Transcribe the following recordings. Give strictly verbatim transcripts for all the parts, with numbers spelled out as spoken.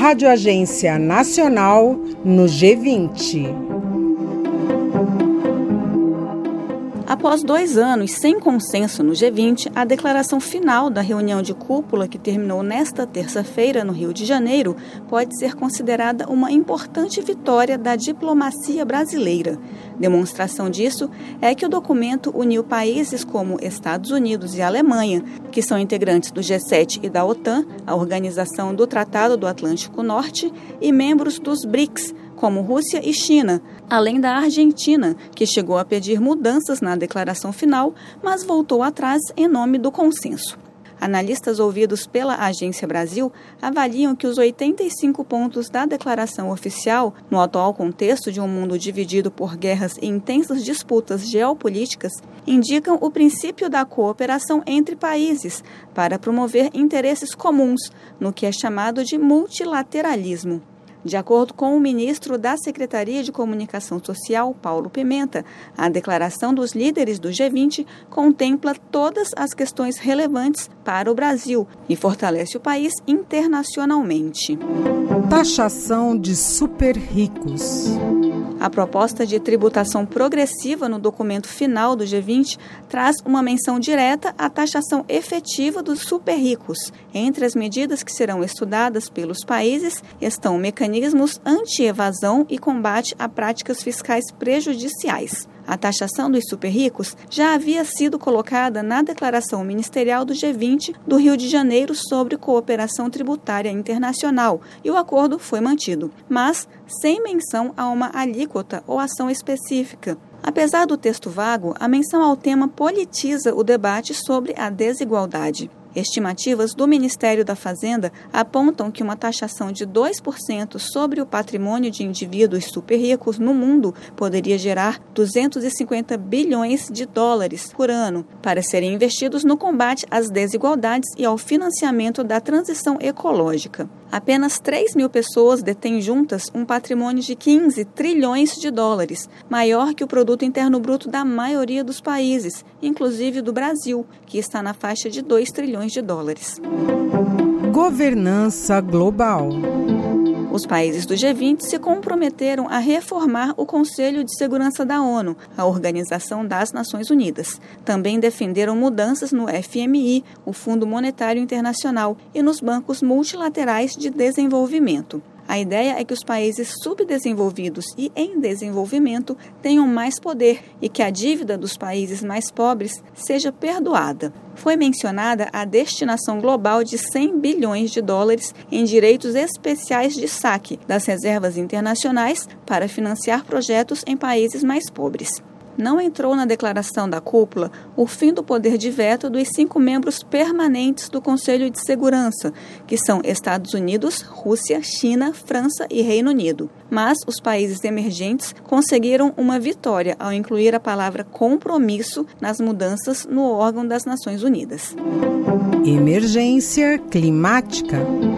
Rádio Agência Nacional no G vinte. Após dois anos sem consenso no G vinte, a declaração final da reunião de cúpula, que terminou nesta terça-feira no Rio de Janeiro, pode ser considerada uma importante vitória da diplomacia brasileira. Demonstração disso é que o documento uniu países como Estados Unidos e Alemanha, que são integrantes do G sete e da OTAN, a Organização do Tratado do Atlântico Norte, e membros dos BRICS, como Rússia e China, além da Argentina, que chegou a pedir mudanças na declaração final, mas voltou atrás em nome do consenso. Analistas ouvidos pela Agência Brasil avaliam que os oitenta e cinco pontos da declaração oficial, no atual contexto de um mundo dividido por guerras e intensas disputas geopolíticas, indicam o princípio da cooperação entre países para promover interesses comuns, no que é chamado de multilateralismo. De acordo com o ministro da Secretaria de Comunicação Social, Paulo Pimenta, a declaração dos líderes do G vinte contempla todas as questões relevantes para o Brasil e fortalece o país internacionalmente. Taxação de super ricos. A proposta de tributação progressiva no documento final do G vinte traz uma menção direta à taxação efetiva dos super ricos. Entre as medidas que serão estudadas pelos países estão mecanismos anti-evasão e combate a práticas fiscais prejudiciais. A taxação dos super ricos já havia sido colocada na Declaração Ministerial do G vinte do Rio de Janeiro sobre cooperação tributária internacional e o acordo foi mantido, mas sem menção a uma alíquota ou ação específica. Apesar do texto vago, a menção ao tema politiza o debate sobre a desigualdade. Estimativas do Ministério da Fazenda apontam que uma taxação de dois por cento sobre o patrimônio de indivíduos super ricos no mundo poderia gerar duzentos e cinquenta bilhões de dólares por ano para serem investidos no combate às desigualdades e ao financiamento da transição ecológica. Apenas três mil pessoas detêm juntas um patrimônio de quinze trilhões de dólares, maior que o produto interno bruto da maioria dos países, inclusive do Brasil, que está na faixa de dois trilhões de dólares. Governança global. Os países do G vinte se comprometeram a reformar o Conselho de Segurança da ONU, a Organização das Nações Unidas. Também defenderam mudanças no F M I, o Fundo Monetário Internacional, e nos bancos multilaterais de desenvolvimento. A ideia é que os países subdesenvolvidos e em desenvolvimento tenham mais poder e que a dívida dos países mais pobres seja perdoada. Foi mencionada a destinação global de cem bilhões de dólares em direitos especiais de saque das reservas internacionais para financiar projetos em países mais pobres. Não entrou na declaração da cúpula o fim do poder de veto dos cinco membros permanentes do Conselho de Segurança, que são Estados Unidos, Rússia, China, França e Reino Unido. Mas os países emergentes conseguiram uma vitória ao incluir a palavra compromisso nas mudanças no órgão das Nações Unidas. Emergência climática.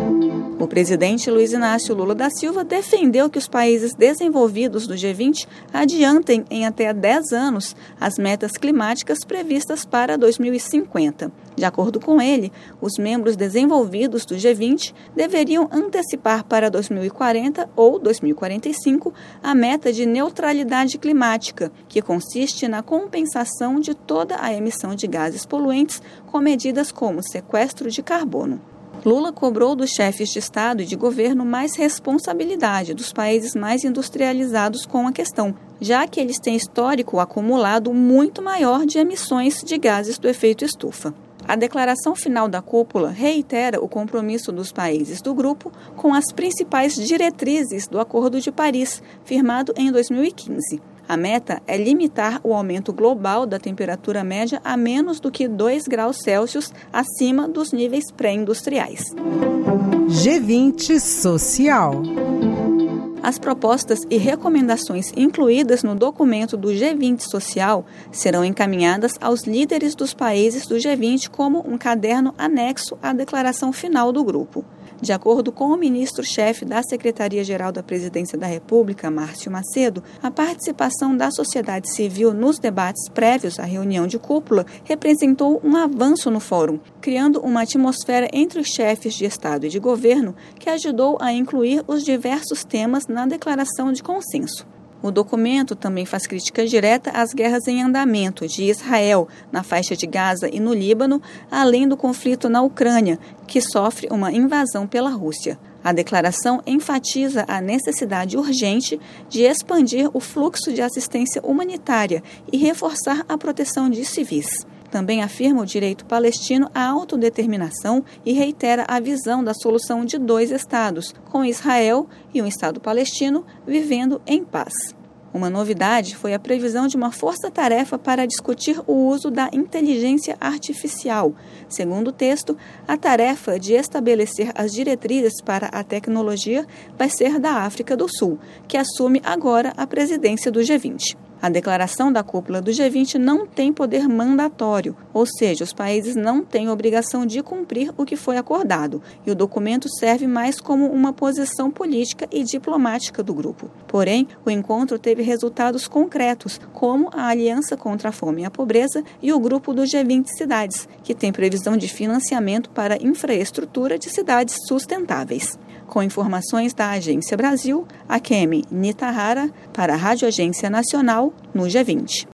O presidente Luiz Inácio Lula da Silva defendeu que os países desenvolvidos do G vinte adiantem em até dez anos as metas climáticas previstas para dois mil e cinquenta. De acordo com ele, os membros desenvolvidos do G vinte deveriam antecipar para dois mil e quarenta ou dois mil e quarenta e cinco a meta de neutralidade climática, que consiste na compensação de toda a emissão de gases poluentes com medidas como sequestro de carbono. Lula cobrou dos chefes de Estado e de governo mais responsabilidade dos países mais industrializados com a questão, já que eles têm histórico acumulado muito maior de emissões de gases do efeito estufa. A declaração final da cúpula reitera o compromisso dos países do grupo com as principais diretrizes do Acordo de Paris, firmado em dois mil e quinze. A meta é limitar o aumento global da temperatura média a menos do que dois graus Celsius acima dos níveis pré-industriais. G vinte Social. As propostas e recomendações incluídas no documento do G vinte Social serão encaminhadas aos líderes dos países do G vinte como um caderno anexo à declaração final do grupo. De acordo com o ministro-chefe da Secretaria-Geral da Presidência da República, Márcio Macedo, a participação da sociedade civil nos debates prévios à reunião de cúpula representou um avanço no fórum, criando uma atmosfera entre os chefes de Estado e de governo que ajudou a incluir os diversos temas na declaração de consenso. O documento também faz crítica direta às guerras em andamento de Israel, na faixa de Gaza e no Líbano, além do conflito na Ucrânia, que sofre uma invasão pela Rússia. A declaração enfatiza a necessidade urgente de expandir o fluxo de assistência humanitária e reforçar a proteção de civis. Também afirma o direito palestino à autodeterminação e reitera a visão da solução de dois estados, com Israel e um estado palestino vivendo em paz. Uma novidade foi a previsão de uma força-tarefa para discutir o uso da inteligência artificial. Segundo o texto, a tarefa de estabelecer as diretrizes para a tecnologia vai ser da África do Sul, que assume agora a presidência do G vinte. A declaração da cúpula do G vinte não tem poder mandatório, ou seja, os países não têm obrigação de cumprir o que foi acordado, e o documento serve mais como uma posição política e diplomática do grupo. Porém, o encontro teve resultados concretos, como a Aliança contra a Fome e a Pobreza e o grupo do G vinte Cidades, que tem previsão de financiamento para infraestrutura de cidades sustentáveis. Com informações da Agência Brasil, Akemi Nitahara, para a Rádio Agência Nacional, no G vinte.